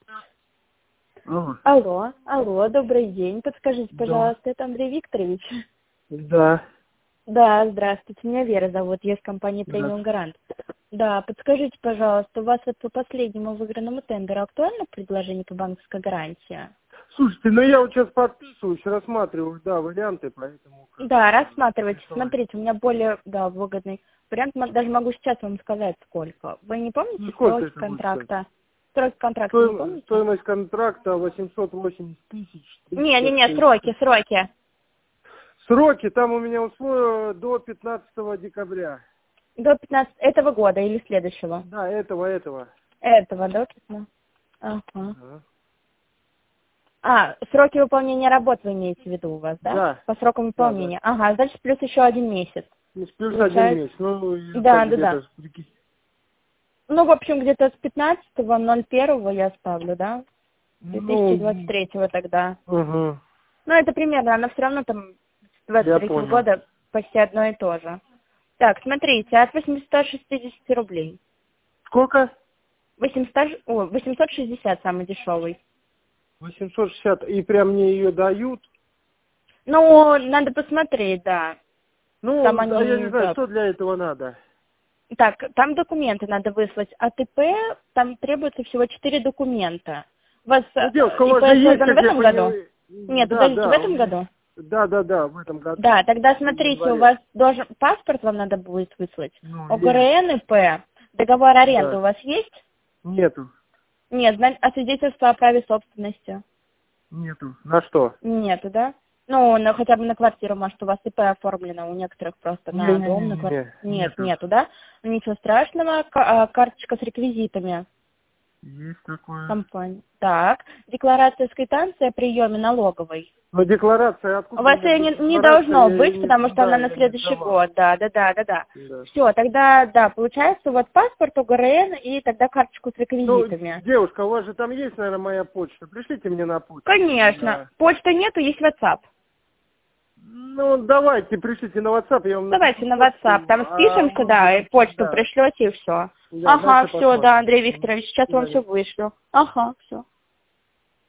Алло, добрый день. Подскажите, пожалуйста, это Андрей Викторович? Да. Да, здравствуйте. Меня Вера зовут, я из компании Премиум Гарант. Да, подскажите, пожалуйста, у вас вот по последнему выигранному тендеру актуально предложение по банковской гарантии? Слушайте, ну я вот сейчас подписываюсь, рассматриваю, да, варианты, поэтому... Да, рассматривайте. Смотрите, у меня более, выгодный вариант. Даже могу сейчас вам сказать, сколько. Вы не помните Ну, сколько сроки это будет стоить? контракта? Сроки контракта не помните? Стоимость контракта 880 тысяч. Не, сроки. Сроки там у меня условия до 15 декабря. До 15 этого года или следующего? Да, этого. Этого, до 15. Ага. Сроки выполнения работ вы имеете в виду у вас, да? Да. По срокам выполнения. Да. Ага, значит, плюс еще 1 месяц. Плюс Получается... 1 месяц. Ну, да. где-то... Ну, в общем, где-то с 15.01 я ставлю, да? 2023 тогда. Угу. Ну, это примерно, она все равно там с 23 года почти одно и то же. Так, смотрите, от 860 рублей. Сколько? 860 самый дешевый. 860. И прям мне ее дают? Ну, надо посмотреть, да. Ну, Там они, я не знаю, что для этого надо. Так, там документы надо выслать. АТП, там требуется всего 4 документа. У вас девушка, у ИП вас же есть, создан в как я этом году? понимаю... Нет, подождите, в этом году? Да, в этом году. Да, тогда смотрите, у вас должен паспорт вам надо будет выслать. ОГРН, ИП, договор аренды у вас есть? Нету. Нет, а свидетельство о праве собственности? Нету. На что? Нету, да? Ну, хотя бы на квартиру, может, у вас ИП оформлено, у некоторых просто на дом, на квартиру. Нету, да? Ничего страшного, карточка с реквизитами. Есть такое. Компания. Так, декларация с квитанцией о приеме налоговой. Но декларация откуда? У вас ее не должно быть, потому что она на следующий год. Да. Все, тогда, да, получается, у вас паспорт, ОГРН и тогда карточку с реквизитами. Ну, девушка, у вас же там есть, наверное, моя почта. Пришлите мне на почту. Конечно. Да. Почты нету, есть WhatsApp. Ну, давайте, пришлите на WhatsApp, я вам Давайте на WhatsApp, там спишемся, да, и почту пришлете, и все. Ага, все, да, Андрей Викторович, сейчас вам все вышлю. Ага, все.